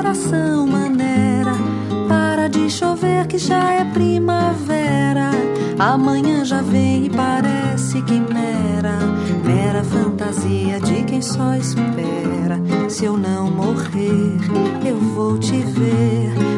coração maneira. Para de chover que já é primavera. Amanhã já vem e parece quimera, mera fantasia de quem só espera. Se eu não morrer, eu vou te ver